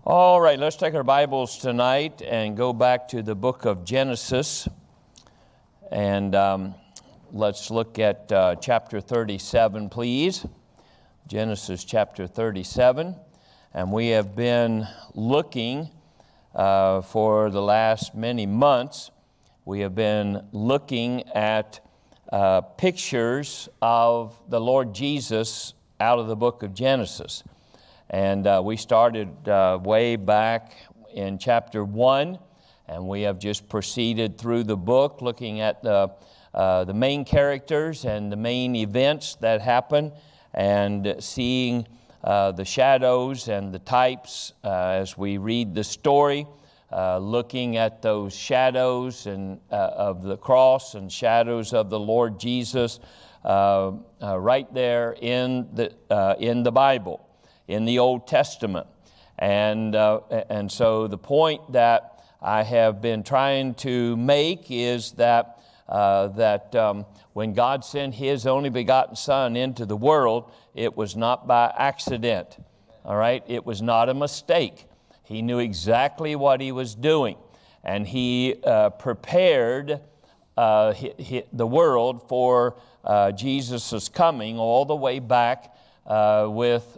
All right, let's take our Bibles tonight and go back to the book of Genesis. And let's look at chapter 37, please. Genesis chapter 37. And we have been looking for the last many months. We have been looking at pictures of the Lord Jesus out of the book of Genesis. And we started way back in chapter 1, and we have just proceeded through the book looking at the main characters and the main events that happen, and seeing the shadows and the types as we read the story, looking at those shadows and of the cross and shadows of the Lord Jesus right there in the Bible, in the Old Testament. And so the point that I have been trying to make is that when God sent His only begotten Son into the world, it was not by accident. All right? It was not a mistake. He knew exactly what He was doing, and He prepared the world for Jesus' coming all the way back with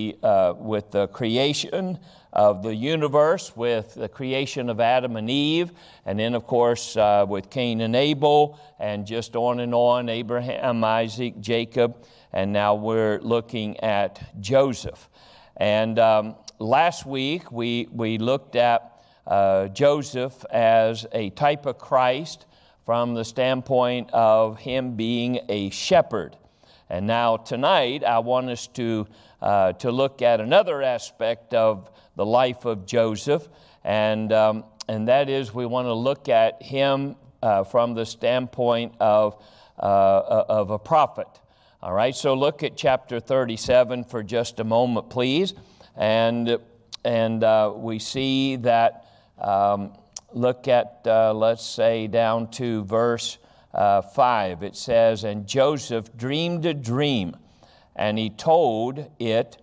the creation of the universe, with the creation of Adam and Eve, and then, of course, with Cain and Abel, and just on, Abraham, Isaac, Jacob, and now we're looking at Joseph. And last week, we looked at Joseph as a type of Christ from the standpoint of him being a shepherd. And now tonight, I want us to look at another aspect of the life of Joseph, and that is we want to look at him from the standpoint of a prophet. All right, so look at chapter 37 for just a moment, please, and we see that. Look at let's say down to verse 5, it says, "And Joseph dreamed a dream, and he told it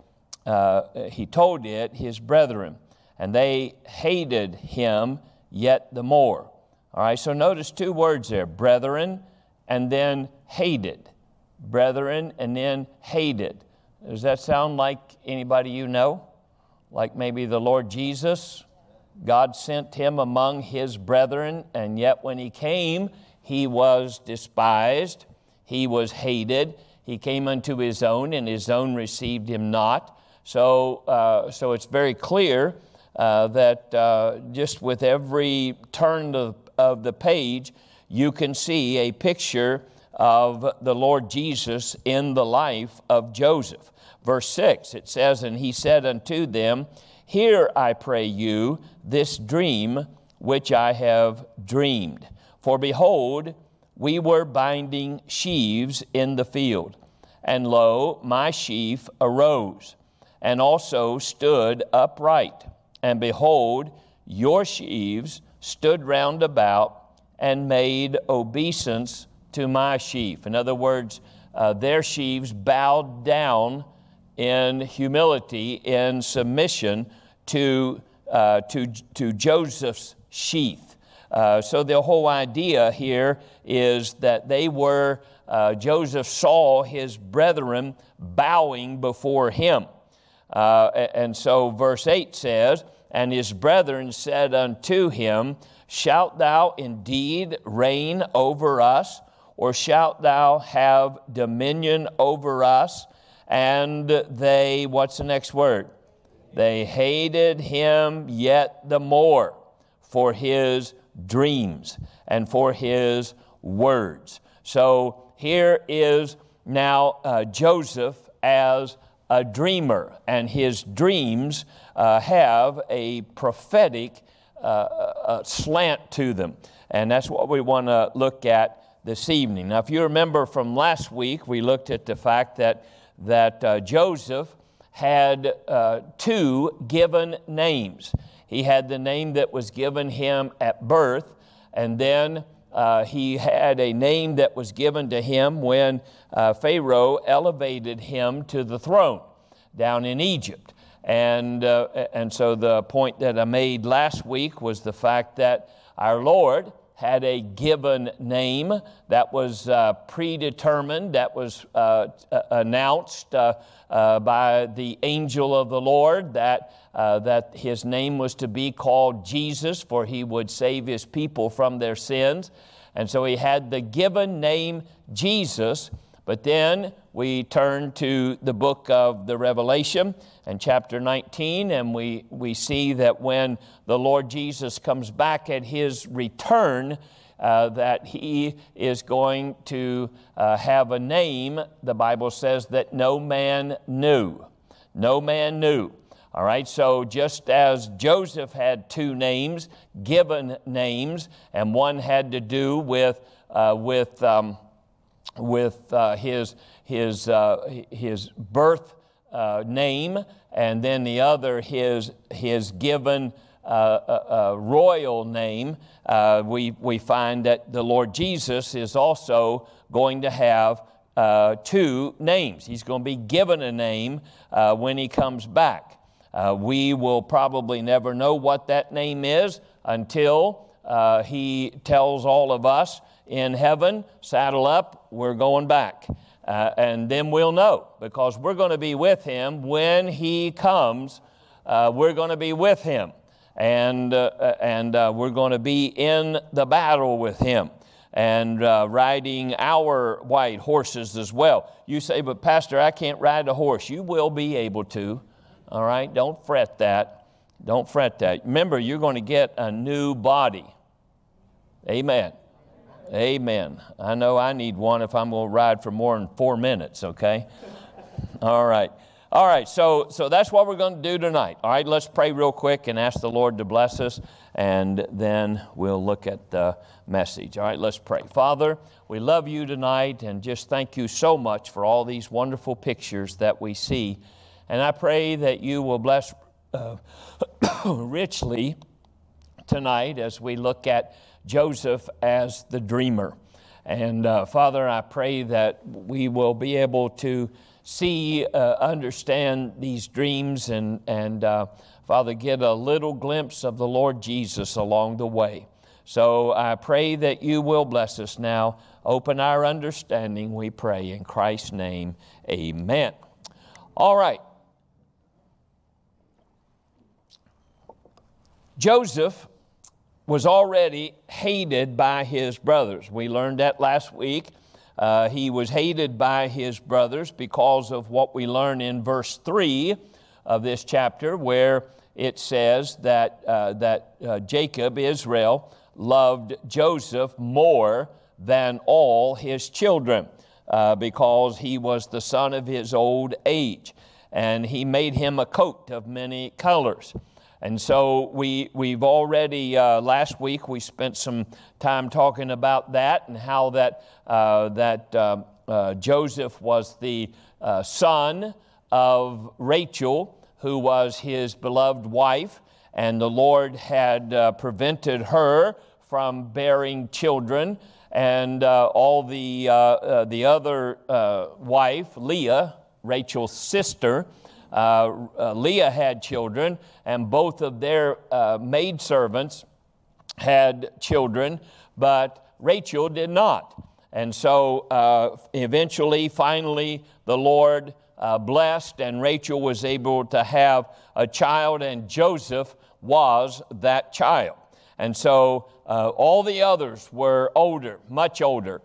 his brethren, and they hated him yet the more." All right, so notice two words there, brethren and then hated. Brethren and then hated. Does that sound like anybody you know? Like maybe the Lord Jesus? God sent him among his brethren, and yet when he came, he was despised, he was hated, he came unto his own, and his own received him not. So it's very clear that just with every turn of the page, you can see a picture of the Lord Jesus in the life of Joseph. Verse 6, it says, "And he said unto them, Hear, I pray you, this dream which I have dreamed. For behold, we were binding sheaves in the field, and lo, my sheaf arose, and also stood upright. And behold, your sheaves stood round about, and made obeisance to my sheaf." In other words, their sheaves bowed down in humility, in submission to Joseph's sheath. So the whole idea here is that Joseph saw his brethren bowing before him. And so verse 8 says, "And his brethren said unto him, Shalt thou indeed reign over us, or shalt thou have dominion over us? And they," what's the next word? "They hated him yet the more for his dreams and for his words." So here is now Joseph as a dreamer, and his dreams have a prophetic slant to them. And that's what we want to look at this evening. Now, if you remember from last week, we looked at the fact that Joseph had two given names. He had the name that was given him at birth, and then he had a name that was given to him when Pharaoh elevated him to the throne down in Egypt. And so the point that I made last week was the fact that our Lord had a given name that was predetermined, that was announced by the angel of the Lord, that his name was to be called Jesus, for he would save his people from their sins. And so he had the given name Jesus. But then we turn to the book of the Revelation and chapter 19, and we see that when the Lord Jesus comes back at his return, that he is going to have a name, the Bible says, that no man knew. No man knew. All right, so just as Joseph had two names, given names, and one had to do with his birth name, and then the other his given royal name, we find that the Lord Jesus is also going to have two names. He's going to be given a name when he comes back. We will probably never know what that name is until he tells all of us in heaven, saddle up, we're going back. And then we'll know, because we're going to be with him when he comes. We're going to be with him, and we're going to be in the battle with him, and riding our white horses as well. You say, but Pastor, I can't ride a horse. You will be able to. All right, don't fret that. Don't fret that. Remember, you're going to get a new body. Amen. Amen. I know I need one if I'm going to ride for more than 4 minutes, okay? All right. All right, so that's what we're going to do tonight. All right, let's pray real quick and ask the Lord to bless us, and then we'll look at the message. All right, let's pray. Father, we love you tonight, and just thank you so much for all these wonderful pictures that we see. And I pray that you will bless richly tonight as we look at Joseph as the dreamer. And Father, I pray that we will be able to see, understand these dreams, and Father, get a little glimpse of the Lord Jesus along the way. So I pray that you will bless us now. Open our understanding, we pray in Christ's name. Amen. All right. Joseph was already hated by his brothers. We learned that last week. He was hated by his brothers because of what we learn in verse 3 of this chapter, where it says that Jacob, Israel, loved Joseph more than all his children because he was the son of his old age. And he made him a coat of many colors. And so we've already, last week, we spent some time talking about that and how that Joseph was the son of Rachel, who was his beloved wife, and the Lord had prevented her from bearing children. And all the other wife, Leah, Rachel's sister, Leah had children, and both of their maidservants had children, but Rachel did not. And so finally, the Lord blessed, and Rachel was able to have a child, and Joseph was that child. And so all the others were older, much older,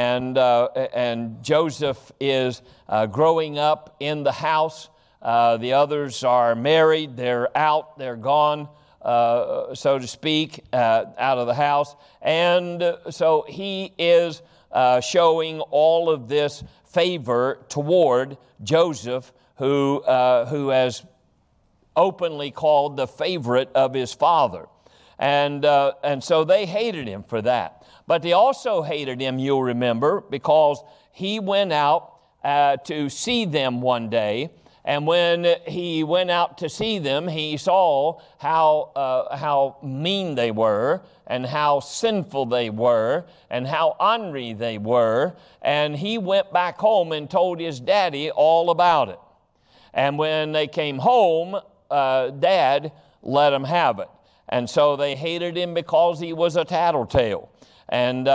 and Joseph is growing up in the house. The others are married, they're out, they're gone, so to speak, out of the house. And so he is showing all of this favor toward Joseph, who has openly called the favorite of his father. And so they hated him for that. But they also hated him, you'll remember, because he went out to see them one day. And when he went out to see them, he saw how mean they were, and how sinful they were, and how ornery they were. And he went back home and told his daddy all about it. And when they came home, Dad let them have it. And so they hated him because he was a tattletale. And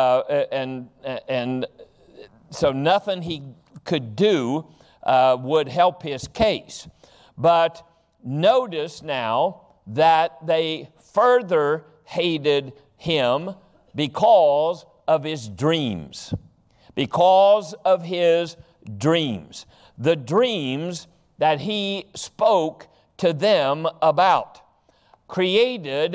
so nothing he could do would help his case. But notice now that they further hated him because of his dreams. Because of his dreams. The dreams that he spoke to them about created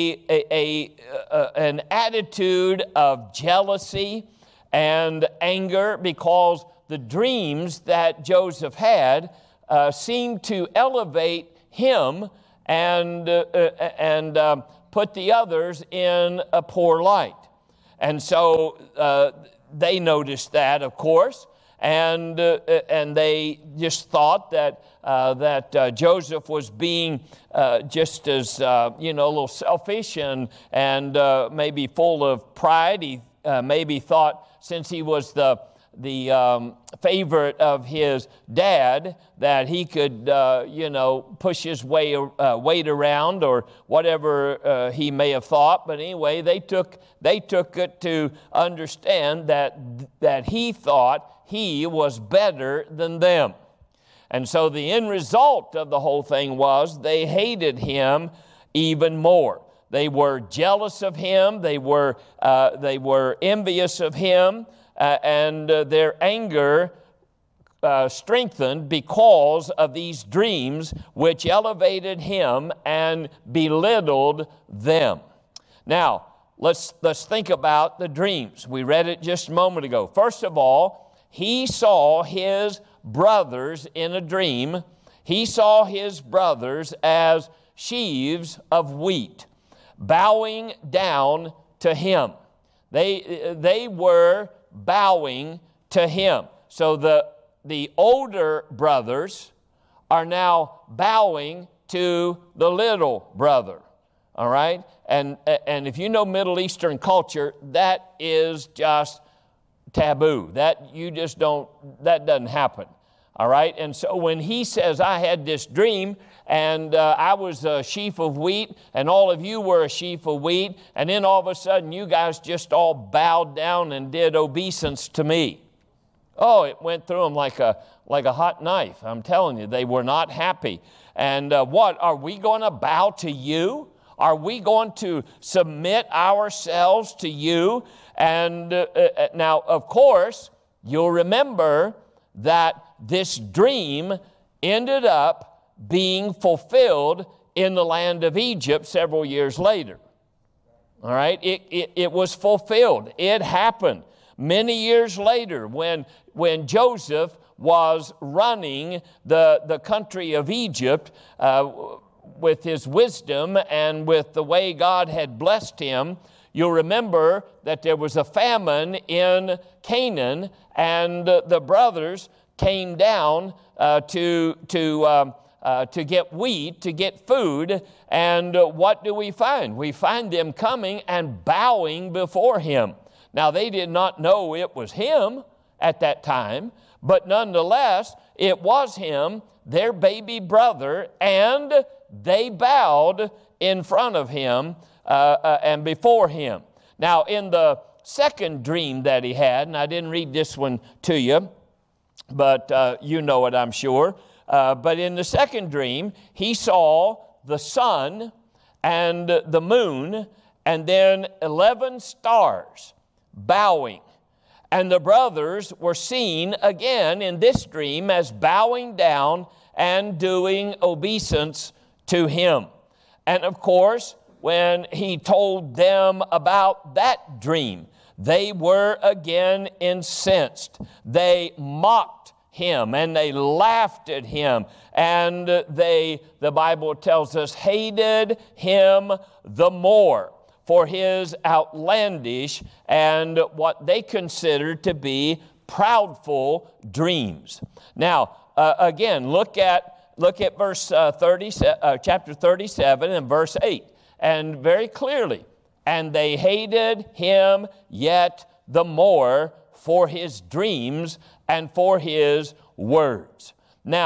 an attitude of jealousy and anger, because the dreams that Joseph had seemed to elevate him and put the others in a poor light. And so they noticed that, of course, and they just thought that Joseph was being just as a little selfish and maybe full of pride. He maybe thought, since he was the favorite of his dad, that he could push his weight around or whatever he may have thought. But anyway, they took it to understand that he thought he was better than them. And so the end result of the whole thing was they hated him even more. They were jealous of him. They were envious of him, and their anger strengthened because of these dreams, which elevated him and belittled them. Now, let's think about the dreams. We read it just a moment ago. First of all, he saw his brothers in a dream. He saw his brothers as sheaves of wheat, bowing down to him. They were bowing to him. So the older brothers are now bowing to the little brother. All right? And if you know Middle Eastern culture, that is just taboo. That doesn't happen. All right? And so when he says, I had this dream, and I was a sheaf of wheat, and all of you were a sheaf of wheat, and then all of a sudden you guys just all bowed down and did obeisance to me. Oh, it went through them like a hot knife. I'm telling you, they were not happy. And what, are we going to bow to you? Are we going to submit ourselves to you? And now, of course, you'll remember that this dream ended up being fulfilled in the land of Egypt several years later. All right? It was fulfilled. It happened many years later when Joseph was running the country of Egypt with his wisdom and with the way God had blessed him. You'll remember that there was a famine in Canaan, and the brothers came down to get wheat, to get food. And what do we find? We find them coming and bowing before him. Now, they did not know it was him at that time, but nonetheless, it was him, their baby brother, and they bowed in front of him and before him. Now, in the second dream that he had, and I didn't read this one to you, but you know it, I'm sure. But in the second dream, he saw the sun and the moon, and then 11 stars bowing. And the brothers were seen again in this dream as bowing down and doing obeisance to him. And of course, when he told them about that dream, they were again incensed. They mocked him and they laughed at him, and the Bible tells us, hated him the more for his outlandish and what they considered to be proudful dreams. Now, again, look at verse chapter 37 and verse 8, and very clearly, and they hated him yet the more for his dreams and for his words. Now,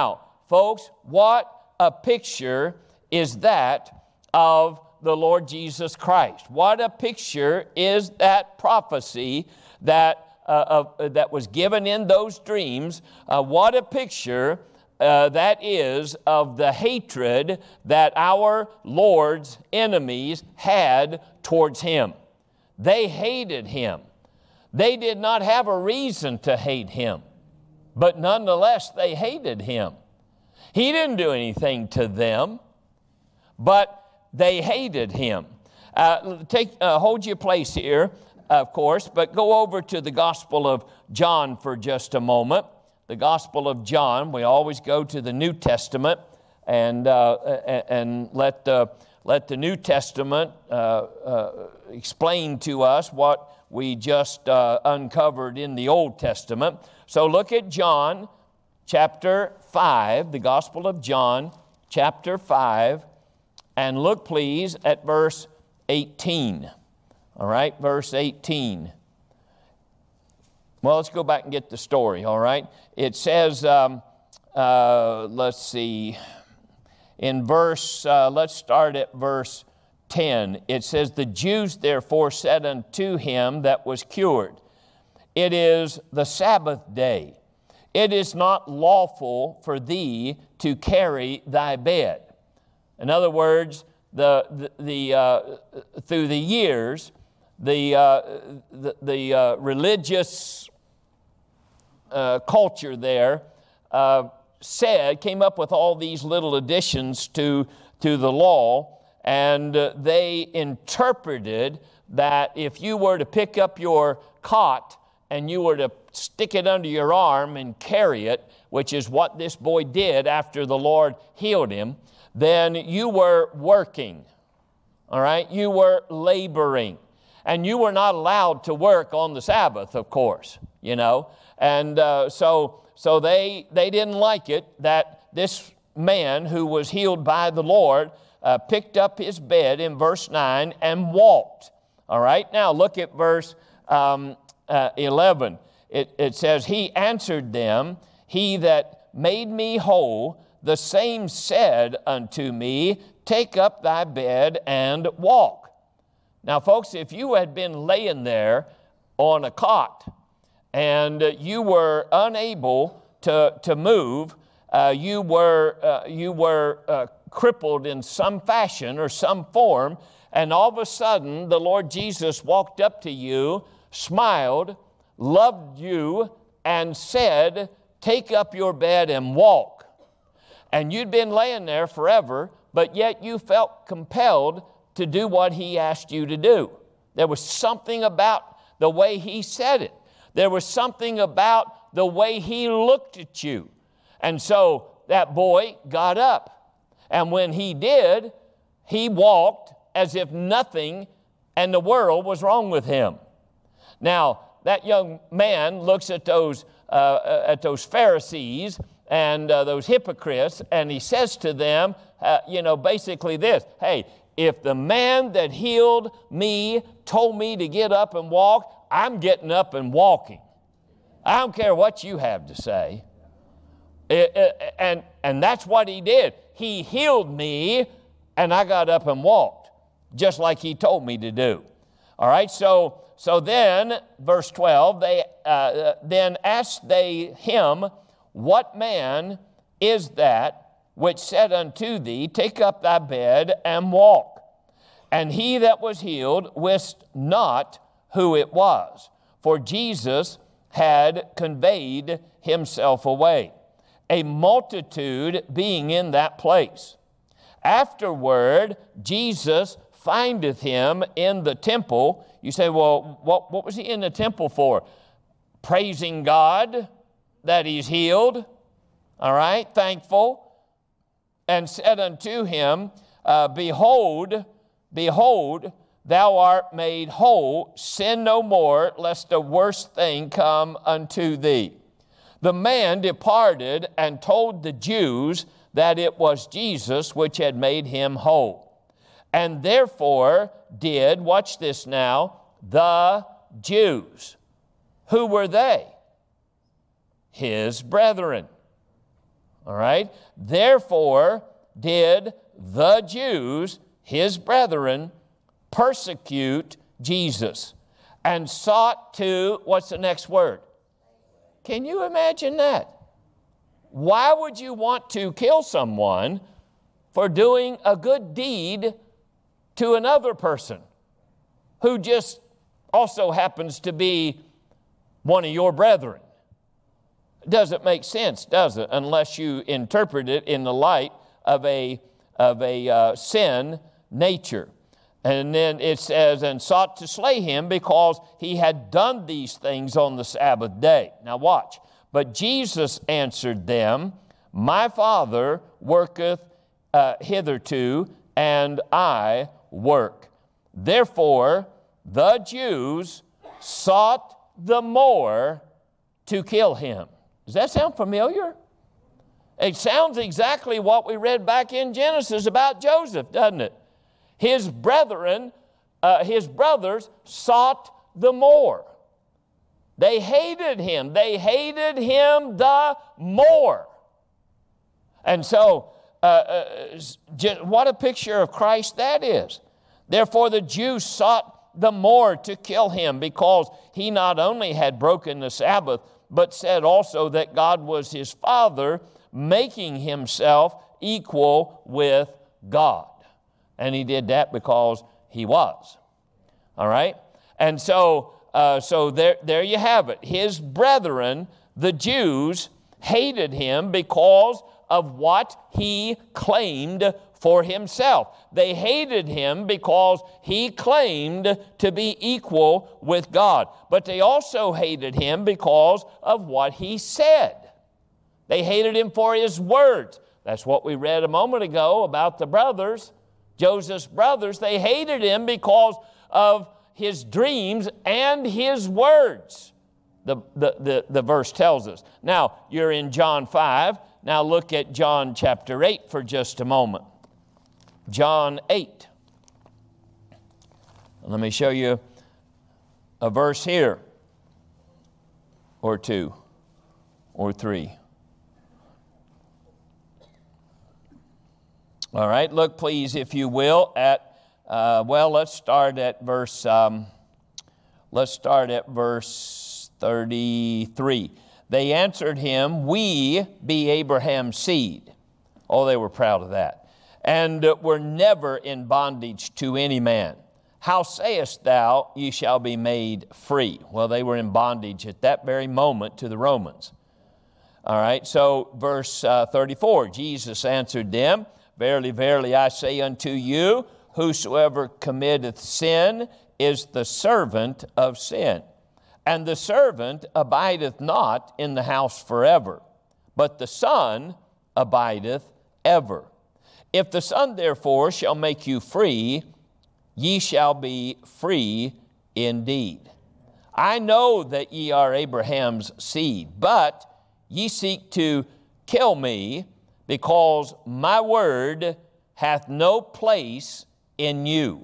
folks, what a picture is that of the Lord Jesus Christ. What a picture is that prophecy that was given in those dreams. What a picture that is of the hatred that our Lord's enemies had towards Him. They hated Him. They did not have a reason to hate Him, but nonetheless they hated Him. He didn't do anything to them, but they hated Him. Hold your place here, of course, but go over to the Gospel of John for just a moment. The Gospel of John. We always go to the New Testament and let the New Testament explain to us what we just uncovered in the Old Testament. So look at John chapter 5, the Gospel of John chapter 5, and look please at verse 18. All right, verse 18. Well, let's go back and get the story, all right? It says, let's see, in verse, let's start at verse 10. It says, the Jews therefore said unto him that was cured, it is the Sabbath day. It is not lawful for thee to carry thy bed. In other words, through the years, the religious culture there came up with all these little additions to the law, and they interpreted that if you were to pick up your cot and you were to stick it under your arm and carry it, which is what this boy did after the Lord healed him, then you were working, all right? You were laboring. And you were not allowed to work on the Sabbath, of course, you know. And so they didn't like it that this man who was healed by the Lord picked up his bed in verse 9 and walked. All right, now look at verse 11. It says, he answered them, he that made me whole, the same said unto me, take up thy bed and walk. Now, folks, if you had been laying there on a cot and you were unable to move, you were crippled in some fashion or some form, and all of a sudden the Lord Jesus walked up to you, smiled, loved you, and said, take up your bed and walk. And you'd been laying there forever, but yet you felt compelled to do what He asked you to do. There was something about the way He said it. There was something about the way He looked at you. And so that boy got up. And when he did, he walked as if nothing in the world was wrong with him. Now, that young man looks at those Pharisees and those hypocrites, and he says to them, basically this, hey, if the man that healed me told me to get up and walk, I'm getting up and walking. I don't care what you have to say. And that's what he did. He healed me, and I got up and walked, just like he told me to do. All right, so then, verse 12, then asked they him, what man is that which said unto thee, take up thy bed and walk? And he that was healed wist not who it was, for Jesus had conveyed himself away, a multitude being in that place. Afterward, Jesus findeth him in the temple. You say, well, what was he in the temple for? Praising God that he's healed, all right, thankful, and said unto him, Behold, thou art made whole, sin no more, lest a worse thing come unto thee. The man departed and told the Jews that it was Jesus which had made him whole. And therefore did, watch this now, the Jews. Who were they? His brethren. All right? Therefore did the Jews, his brethren, persecute Jesus and sought to, what's the next word? Can you imagine that? Why would you want to kill someone for doing a good deed to another person who just also happens to be one of your brethren? It doesn't make sense, does it? Unless you interpret it in the light of a sin nature. And then it says, and sought to slay him because he had done these things on the Sabbath day. Now watch. But Jesus answered them, my Father worketh hitherto, and I work. Therefore, the Jews sought the more to kill him. Does that sound familiar? It sounds exactly what we read back in Genesis about Joseph, doesn't it? His brothers sought the more. They hated him. They hated him the more. And so, what a picture of Christ that is. Therefore, the Jews sought the more to kill him because he not only had broken the Sabbath, but said also that God was his Father, making himself equal with God. And he did that because he was. All right? And so there you have it. His brethren, the Jews, hated him because of what he claimed for himself. They hated him because he claimed to be equal with God. But they also hated him because of what he said. They hated him for his words. That's what we read a moment ago about the brothers, Joseph's brothers. They hated him because of his dreams and his words, the verse tells us. Now, you're in John 5. Now look at John chapter 8 for just a moment. John 8. Let me show you a verse here, or two, or three. All right, look please, if you will, at let's start at verse 33. They answered him, we be Abraham's seed. Oh, they were proud of that. And were never in bondage to any man. How sayest thou, ye shall be made free? Well, they were in bondage at that very moment to the Romans. All right, so verse 34, Jesus answered them, verily, verily, I say unto you, whosoever committeth sin is the servant of sin. And the servant abideth not in the house forever, but the Son abideth ever. If the Son therefore shall make you free, ye shall be free indeed. I know that ye are Abraham's seed, but ye seek to kill me, because my word hath no place in you.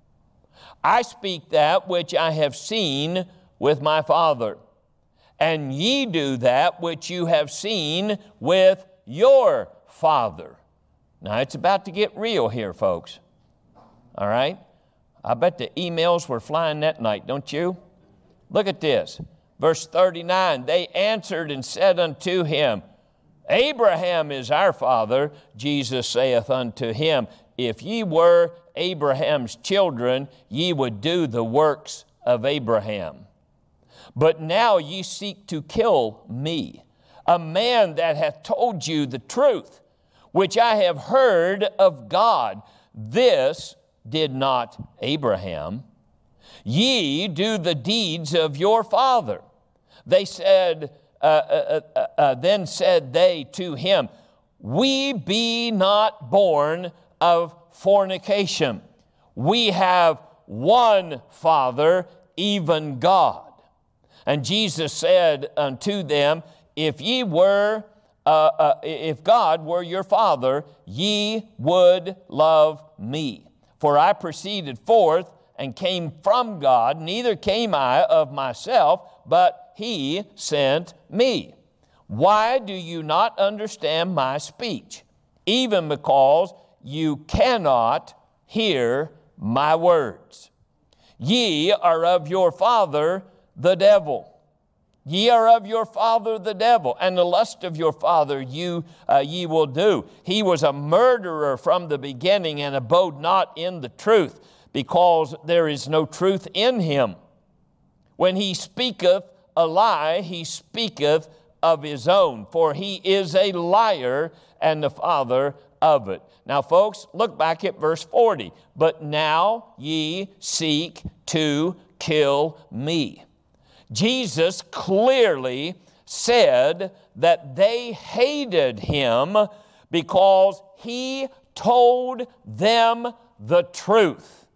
I speak that which I have seen with my Father, and ye do that which you have seen with your father. Now, it's about to get real here, folks. All right? I bet the emails were flying that night, don't you? Look at this. Verse 39, they answered and said unto him, Abraham is our father. Jesus saith unto him, if ye were Abraham's children, ye would do the works of Abraham. But now ye seek to kill me, a man that hath told you the truth, which I have heard of God. This did not Abraham. Ye do the deeds of your father. They said, then said they to him, we be not born of fornication. We have one Father, even God. And Jesus said unto them, if God were your Father, ye would love me. For I proceeded forth and came from God, neither came I of myself, but he sent me. Why do you not understand my speech? Even because you cannot hear my words. Ye are of your father the devil. Ye are of your father the devil, and the lust of your father ye will do. He was a murderer from the beginning, and abode not in the truth, because there is no truth in him. When he speaketh a lie, he speaketh of his own, for he is a liar and the father of it. Now, folks, look back at verse 40. But now ye seek to kill me. Jesus clearly said that they hated him because he told them the truth.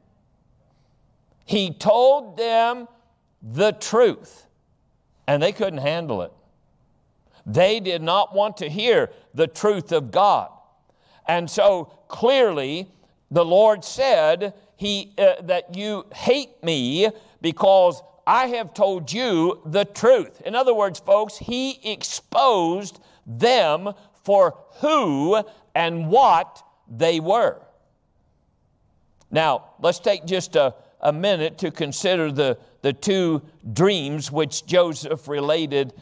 He told them the truth, and they couldn't handle it. They did not want to hear the truth of God. And so clearly the Lord said that you hate me because I have told you the truth. In other words, folks, he exposed them for who and what they were. Now, let's take just a minute to consider the two dreams which Joseph relayed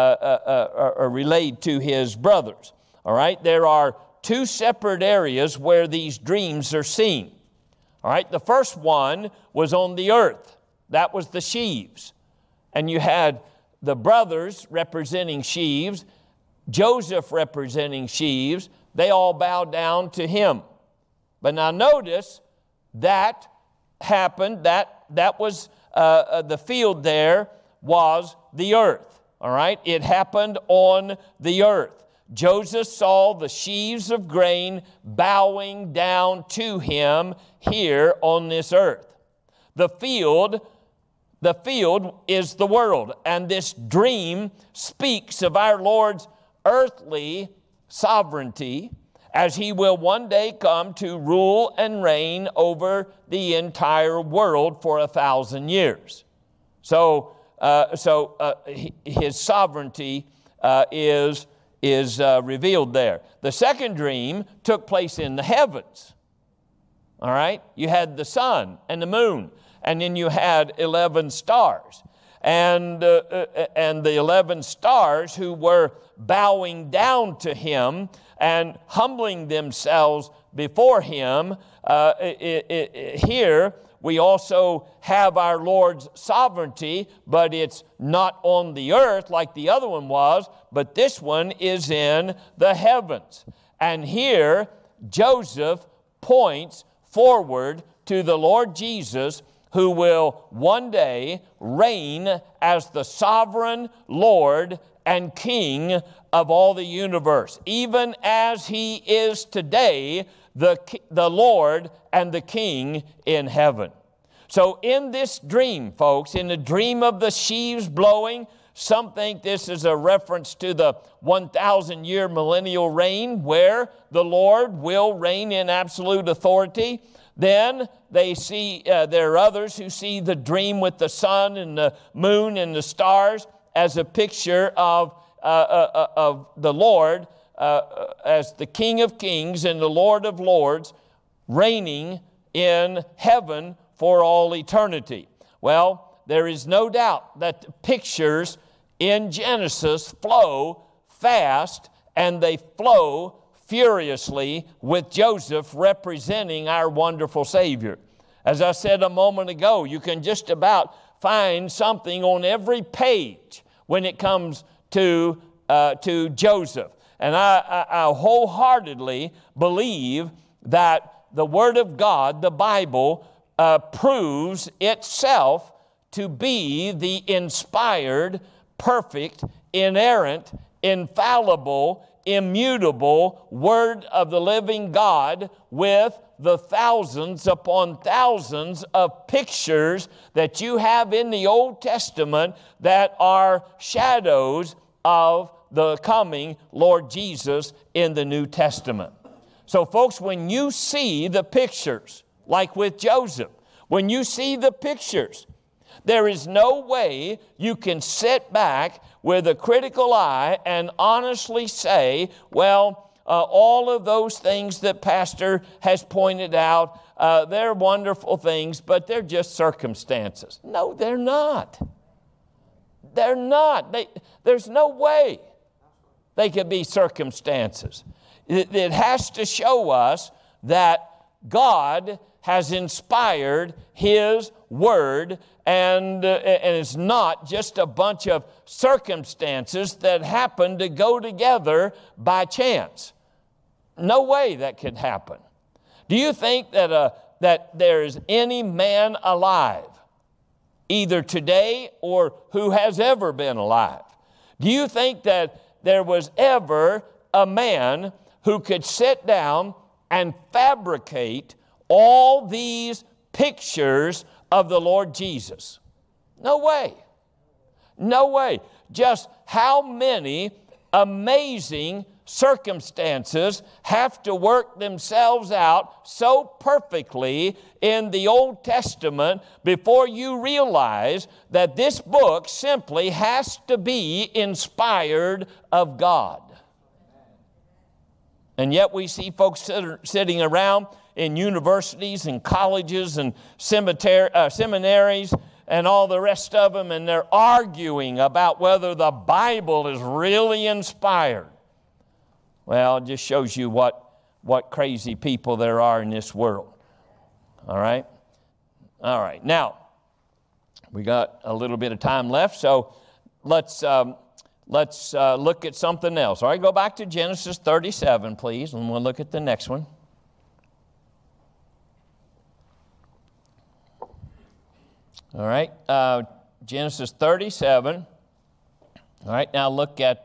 to his brothers. All right, there are two separate areas where these dreams are seen. All right, the first one was on the earth. That was the sheaves. And you had the brothers representing sheaves, Joseph representing sheaves. They all bowed down to him. But now notice that happened, that was the field there was the earth. All right, it happened on the earth. Joseph saw the sheaves of grain bowing down to him here on this earth. The field is the world, and this dream speaks of our Lord's earthly sovereignty as he will one day come to rule and reign over the entire world for 1,000 years. So his sovereignty is revealed there. The second dream took place in the heavens. All right? You had the sun and the moon, and then you had 11 stars. And the 11 stars who were bowing down to him and humbling themselves before him. Here we also have our Lord's sovereignty, but it's not on the earth like the other one was, but this one is in the heavens. And here Joseph points forward to the Lord Jesus, who will one day reign as the sovereign Lord and King of all the universe, even as he is today the Lord and the King in heaven. So in this dream, folks, in the dream of the sheaves blowing, some think this is a reference to the 1,000-year millennial reign where the Lord will reign in absolute authority. Then they see, there are others who see the dream with the sun and the moon and the stars as a picture of the Lord as the King of Kings and the Lord of Lords reigning in heaven for all eternity. Well, there is no doubt that the pictures in Genesis flow fast, and they flow furiously with Joseph representing our wonderful Savior. As I said a moment ago, you can just about find something on every page when it comes to Joseph. And I wholeheartedly believe that the Word of God, the Bible, proves itself to be the inspired, perfect, inerrant, infallible, immutable Word of the living God, with the thousands upon thousands of pictures that you have in the Old Testament that are shadows of the coming Lord Jesus in the New Testament. So folks, when you see the pictures, like with Joseph, when you see the pictures, There is no way you can sit back with a critical eye and honestly say, well, all of those things that Pastor has pointed out, they're wonderful things, but they're just circumstances. No, they're not. They're not. There's no way they could be circumstances. It has to show us that God has inspired His Word, and it's not just a bunch of circumstances that happen to go together by chance. No way that could happen. Do you think that there is any man alive, either today or who has ever been alive? Do you think that there was ever a man who could sit down and fabricate all these pictures of the Lord Jesus? No way. No way. Just how many amazing circumstances have to work themselves out so perfectly in the Old Testament before you realize that this book simply has to be inspired of God. And yet we see folks sitting around in universities and colleges and seminaries and all the rest of them, and they're arguing about whether the Bible is really inspired. Well, it just shows you what crazy people there are in this world. All right? All right. Now, we got a little bit of time left, so let's look at something else. All right, go back to Genesis 37, please, and we'll look at the next one. All right, Genesis 37. All right, now look at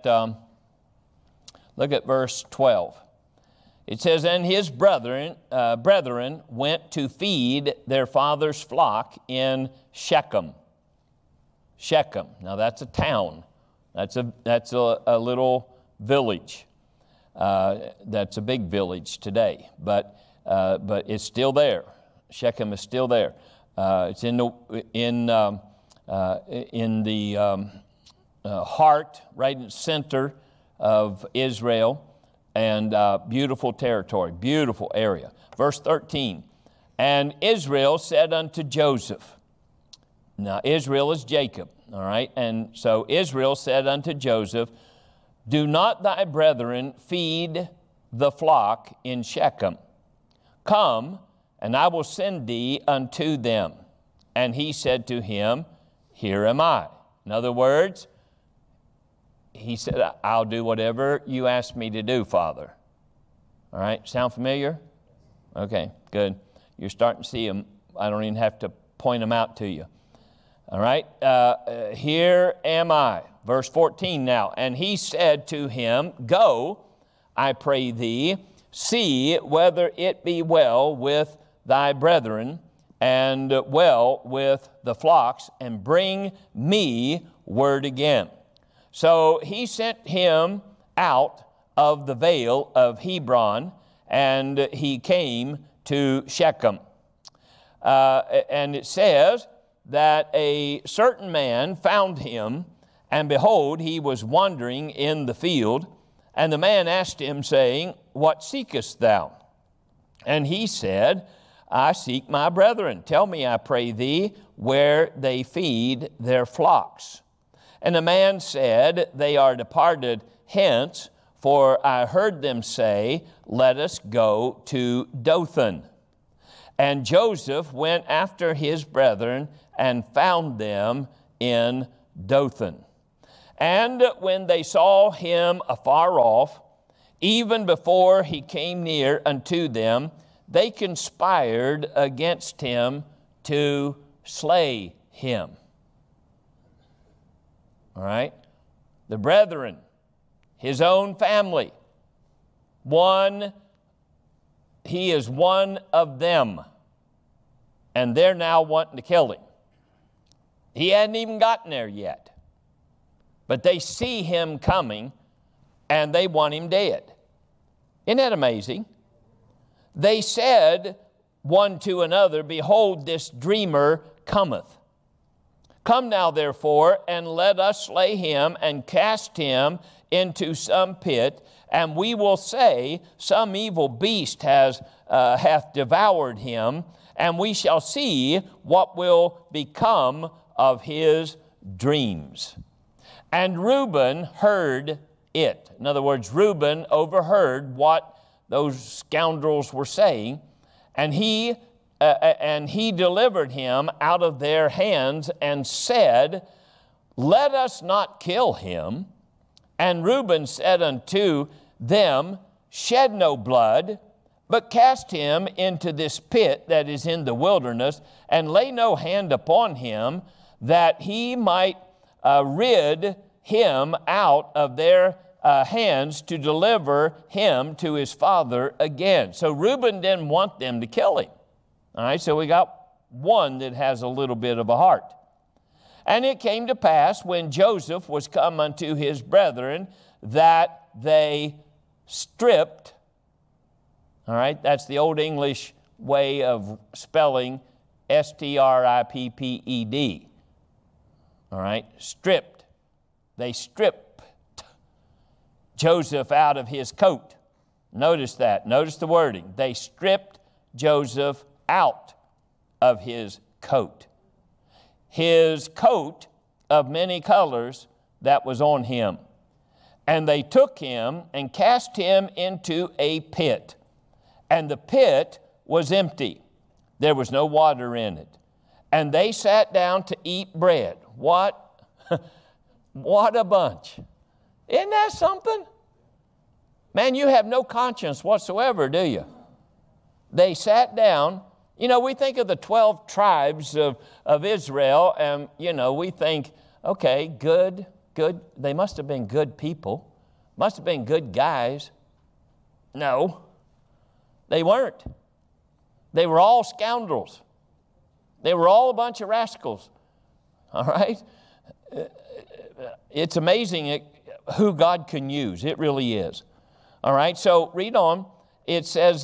verse 12. It says, "And his brethren went to feed their father's flock in Shechem." Shechem. Now that's a town. That's a little village. That's a big village today, but it's still there. Shechem is still there. It's in the heart, right in the center of Israel, and beautiful territory, beautiful area. Verse 13, "And Israel said unto Joseph," now Israel is Jacob, all right? And so Israel said unto Joseph, "Do not thy brethren feed the flock in Shechem? Come, and I will send thee unto them." And he said to him, "Here am I." In other words, he said, "I'll do whatever you ask me to do, Father." All right, sound familiar? Okay, good. You're starting to see them. I don't even have to point them out to you. All right, here am I. Verse 14 now. "And he said to him, Go, I pray thee, see whether it be well with thy brethren, and well with the flocks, and bring me word again." So he sent him out of the vale of Hebron, and he came to Shechem. And it says that a certain man found him, and behold, he was wandering in the field. And the man asked him, saying, "What seekest thou?" And he said, "I seek my brethren. Tell me, I pray thee, where they feed their flocks." And the man said, "They are departed hence, for I heard them say, Let us go to Dothan." And Joseph went after his brethren and found them in Dothan. And when they saw him afar off, even before he came near unto them, they conspired against him to slay him. All right? The brethren, his own family, he is one of them, and they're now wanting to kill him. He hadn't even gotten there yet, but they see him coming, and they want him dead. Isn't that amazing? They said one to another, "Behold, this dreamer cometh." Come now, therefore, and let us slay him and cast him into some pit, and we will say, some evil beast hath devoured him, and we shall see what will become of his dreams. And Reuben heard it. In other words, Reuben overheard what those scoundrels were saying, and he delivered him out of their hands and said, let us not kill him. And Reuben said unto them, shed no blood, but cast him into this pit that is in the wilderness, and lay no hand upon him, that he might rid him out of their hands, to deliver him to his father again. So Reuben didn't want them to kill him. All right, so we got one that has a little bit of a heart. And it came to pass, when Joseph was come unto his brethren, that they stripped. All right, that's the Old English way of spelling S-T-R-I-P-P-E-D. All right, stripped. They stripped Joseph out of his coat. Notice that. Notice the wording. They stripped Joseph out of his coat. His coat of many colors that was on him. And they took him and cast him into a pit. And the pit was empty. There was no water in it. And they sat down to eat bread. What? What a bunch. Isn't that something? Man, you have no conscience whatsoever, do you? They sat down. You know, we think of the 12 tribes of Israel, and, you know, we think, okay, good. They must have been good people. Must have been good guys. No, they weren't. They were all scoundrels. They were all a bunch of rascals. All right? It's amazing who God can use. It really is. All right, so read on. It says,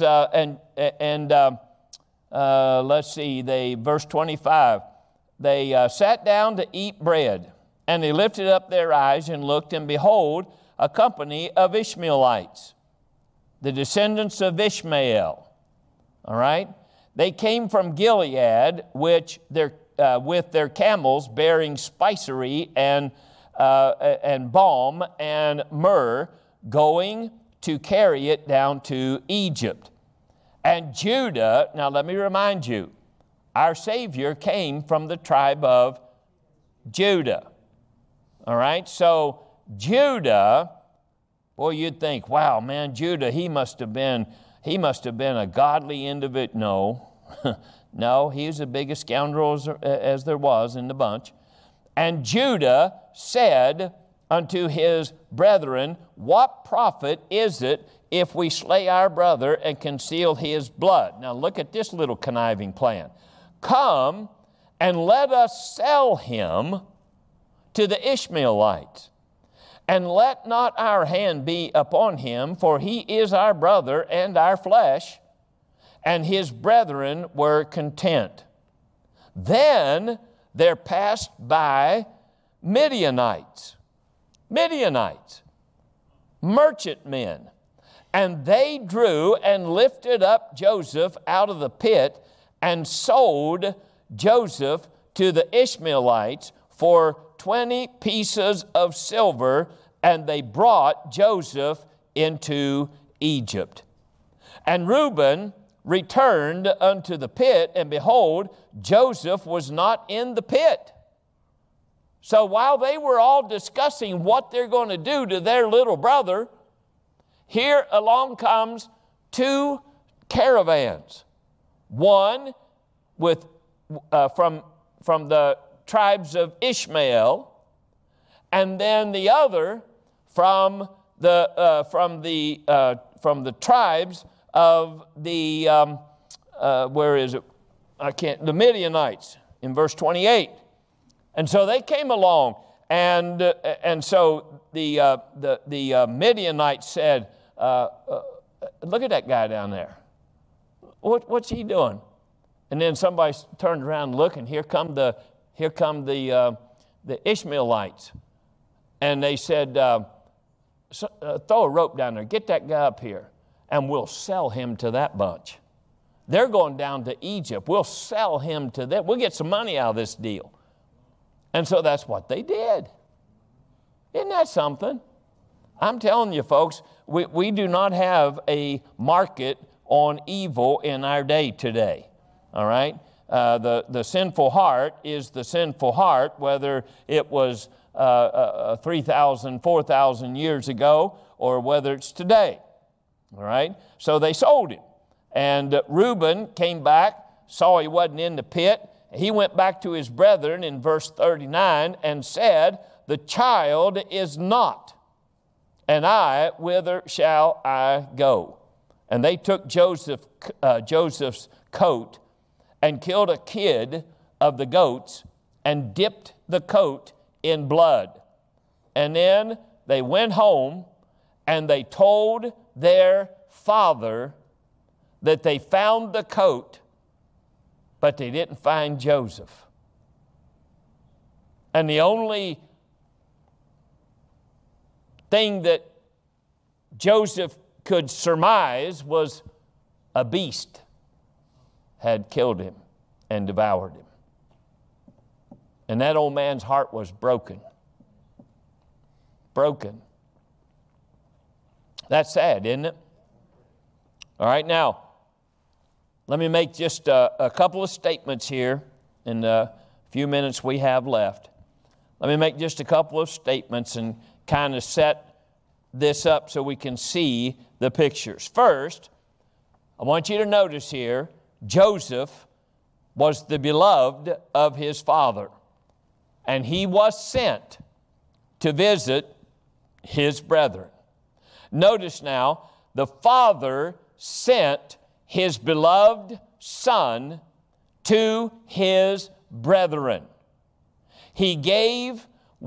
let's see, verse 25, they sat down to eat bread, and they lifted up their eyes and looked, and behold, a company of Ishmaelites, the descendants of Ishmael. All right, they came from Gilead, with their camels bearing spicery and balm and myrrh, going to carry it down to Egypt. And Judah, now let me remind you, our Savior came from the tribe of Judah. All right, so Judah, boy, you'd think, wow, man, Judah, he must have been a godly individual. No, no, he was the biggest scoundrel as there was in the bunch. And Judah said unto his brethren, what profit is it if we slay our brother and conceal his blood? Now look at this little conniving plan. Come and let us sell him to the Ishmaelites, and let not our hand be upon him, for he is our brother and our flesh. And his brethren were content. Then there passed by Midianites, merchantmen, and they drew and lifted up Joseph out of the pit and sold Joseph to the Ishmaelites for 20 pieces of silver, and they brought Joseph into Egypt. And Reuben returned unto the pit, and behold, Joseph was not in the pit. So while they were all discussing what they're going to do to their little brother, here along comes two caravans. One from the tribes of Ishmael, and then the other from the tribes of the the Midianites in verse 28. And so they came along, and so the Midianites said, "Look at that guy down there. What's he doing?" And then somebody turned around and looked, and here come the here come the Ishmaelites. And they said, throw a rope down there, get that guy up here, and we'll sell him to that bunch. They're going down to Egypt. We'll sell him to them. We'll get some money out of this deal. And so that's what they did. Isn't that something? I'm telling you, folks, we do not have a market on evil in our day today. All right? The sinful heart is the sinful heart, whether it was 3,000, 4,000 years ago, or whether it's today. All right? So they sold him. And Reuben came back, saw he wasn't in the pit. He went back to his brethren in verse 39 and said, the child is not, and whither shall I go? And they took Joseph's coat and killed a kid of the goats and dipped the coat in blood. And then they went home and they told their father that they found the coat, but they didn't find Joseph. And the only thing that Joseph could surmise was a beast had killed him and devoured him. And that old man's heart was broken. Broken. That's sad, isn't it? All right, now, let me make just a couple of statements here in the few minutes we have left. Let me make just a couple of statements and kind of set this up so we can see the pictures. First, I want you to notice here, Joseph was the beloved of his father, and he was sent to visit his brethren. Notice now, the father sent his beloved son to his brethren. He gave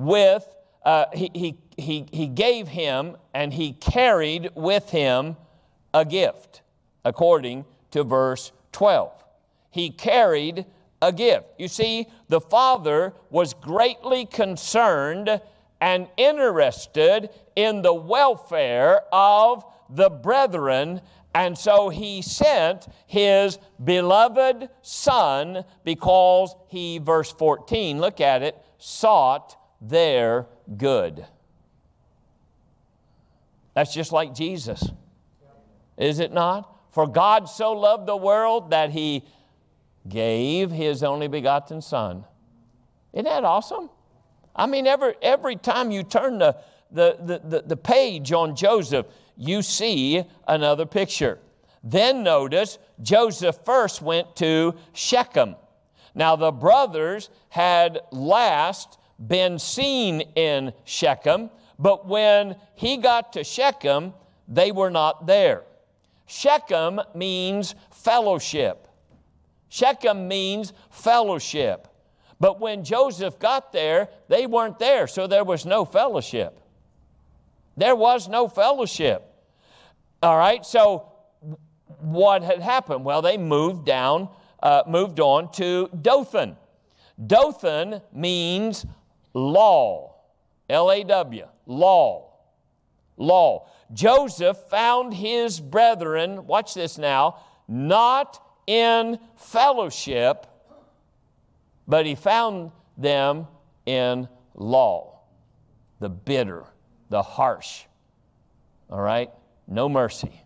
he gave him and he carried with him a gift, according to verse 12. He carried a gift. You see, the father was greatly concerned and interested in the welfare of the brethren, and so he sent his beloved son because he, verse 14, look at it, sought their good. That's just like Jesus, is it not? For God so loved the world that he gave his only begotten son. Isn't that awesome? I mean, every time you turn the page on Joseph, you see another picture. Then notice, Joseph first went to Shechem. Now the brothers had last been seen in Shechem, but when he got to Shechem, they were not there. Shechem means fellowship. Shechem means fellowship. But when Joseph got there, they weren't there, so there was no fellowship. There was no fellowship. All right, so what had happened? Well, they moved on to Dothan. Dothan means law. L-A-W, law. Law. Joseph found his brethren, watch this now, not in fellowship, but he found them in law. The bitter, the harsh. All right? No mercy.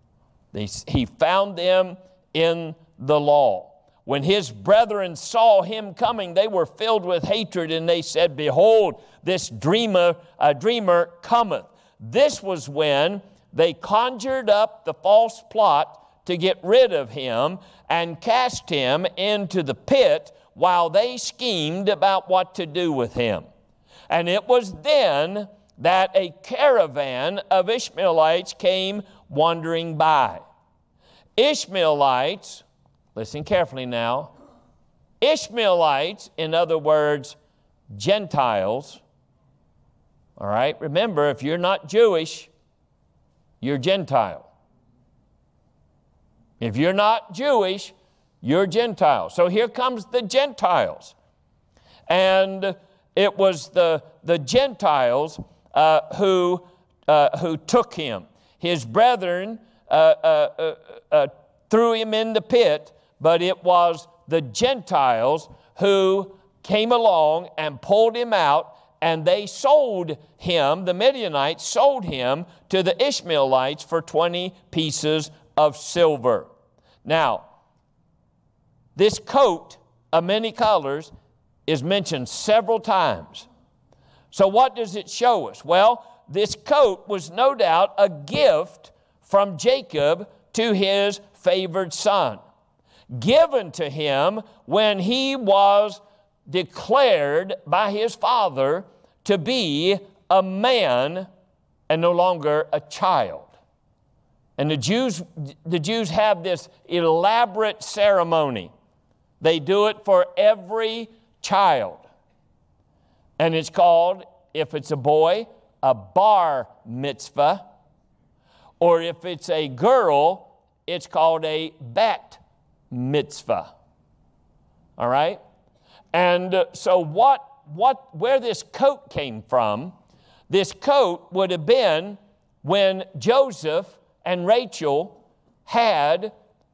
He found them in the law. When his brethren saw him coming, they were filled with hatred, and they said, behold, this dreamer cometh. This was when they conjured up the false plot to get rid of him and cast him into the pit while they schemed about what to do with him. And it was then that a caravan of Ishmaelites came wandering by. Ishmaelites, listen carefully now, Ishmaelites, in other words, Gentiles, all right? Remember, if you're not Jewish, you're Gentile. If you're not Jewish, you're Gentile. So here comes the Gentiles. And it was the Gentiles who took him. His brethren threw him in the pit, but it was the Gentiles who came along and pulled him out, and they sold him, the Midianites sold him to the Ishmaelites for 20 pieces of silver. Now, this coat of many colors is mentioned several times. So what does it show us? Well, this coat was no doubt a gift from Jacob to his favored son, given to him when he was declared by his father to be a man and no longer a child. And the Jews have this elaborate ceremony. They do it for every child. And it's called, if it's a boy, a bar mitzvah. Or if it's a girl, it's called a bat mitzvah. All right? And so where this coat came from, this coat would have been when Joseph and Rachel had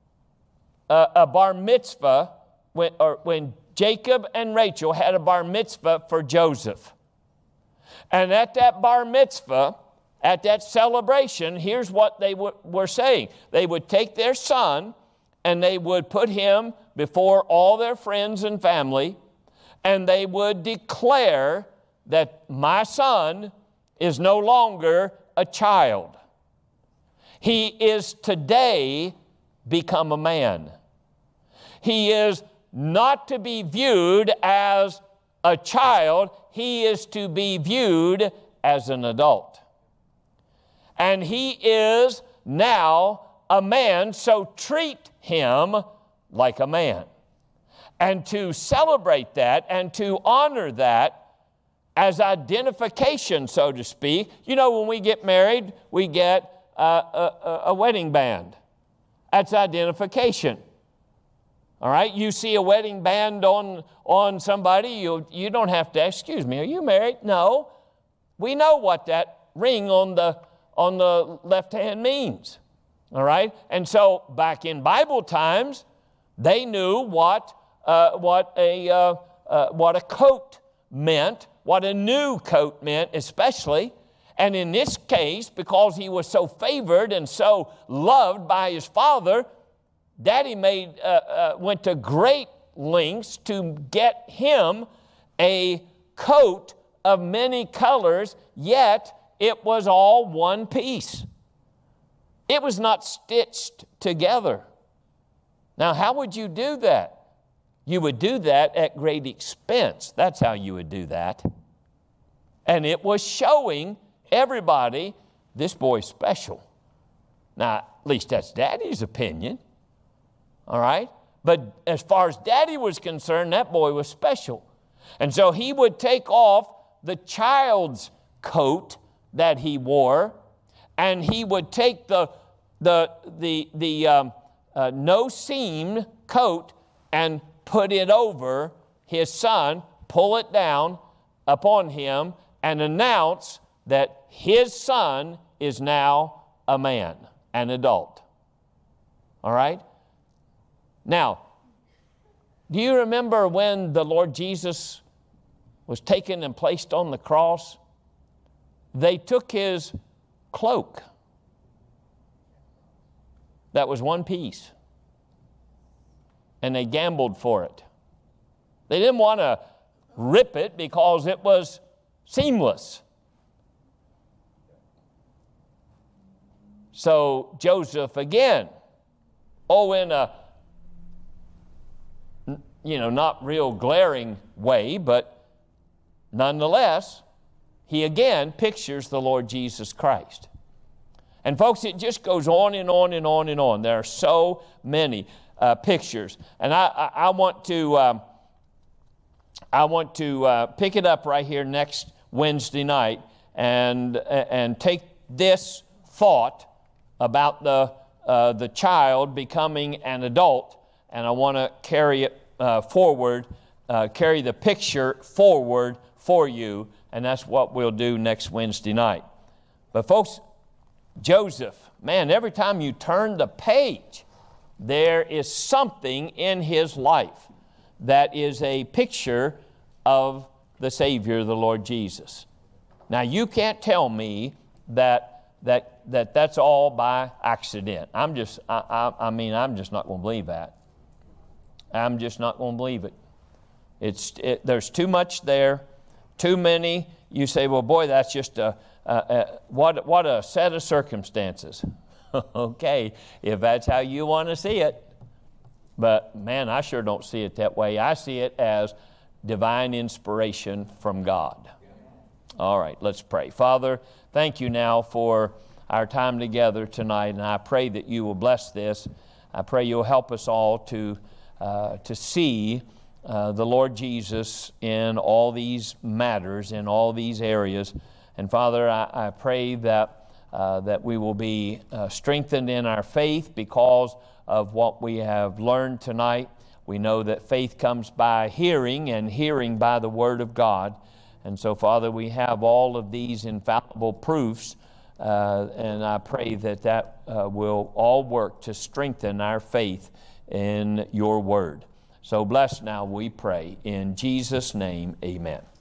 a bar mitzvah, when Jacob and Rachel had a bar mitzvah for Joseph. And at that bar mitzvah, at that celebration, here's what they were saying. They would take their son and they would put him before all their friends and family, and they would declare that my son is no longer a child. He is today become a man. He is not to be viewed as a child. He is to be viewed as an adult. And he is now a man, so treat him like a man. And to celebrate that and to honor that as identification, so to speak. You know, when we get married, we get a wedding band. That's identification. All right? You see a wedding band on somebody, you don't have to, excuse me, are you married? No. We know what that ring on the left hand means. All right? And so back in Bible times, they knew what a coat meant, what a new coat meant especially. And in this case, because he was so favored and so loved by his father, Daddy went to great lengths to get him a coat of many colors, yet it was all one piece. It was not stitched together. Now, how would you do that? You would do that at great expense. That's how you would do that. And it was showing everybody, this boy's special. Now, at least that's Daddy's opinion. All right? But as far as Daddy was concerned, that boy was special. And so he would take off the child's coat that he wore, and he would take the no-seam coat and put it over his son, pull it down upon him, and announce that his son is now a man, an adult. All right? Now, do you remember when the Lord Jesus was taken and placed on the cross? They took his cloak. That was one piece. And they gambled for it. They didn't want to rip it because it was seamless. So Joseph again, in a not real glaring way, but nonetheless, he again pictures the Lord Jesus Christ. And folks, it just goes on and on and on and on. There are so many pictures. And I want to pick it up right here next Wednesday night and take this thought about the child becoming an adult, and I want to carry it forward carry the picture forward for you, and that's what we'll do next Wednesday night. But folks, Joseph, man, every time you turn the page, there is something in his life that is a picture of the Savior, the Lord Jesus. Now, you can't tell me that's all by accident. I'm just not going to believe that. I'm just not going to believe it. There's too much there, too many. You say, well, boy, that's just what a set of circumstances. Okay, if that's how you want to see it. But man, I sure don't see it that way. I see it as divine inspiration from God. All right, let's pray. Father, thank you now for our time together tonight, and I pray that you will bless this. I pray you'll help us all to see the Lord Jesus in all these matters, in all these areas. And Father, I pray that we will be strengthened in our faith because of what we have learned tonight. We know that faith comes by hearing, and hearing by the Word of God. And so, Father, we have all of these infallible proofs, and I pray that will all work to strengthen our faith in your Word. So bless now, we pray. In Jesus' name, amen.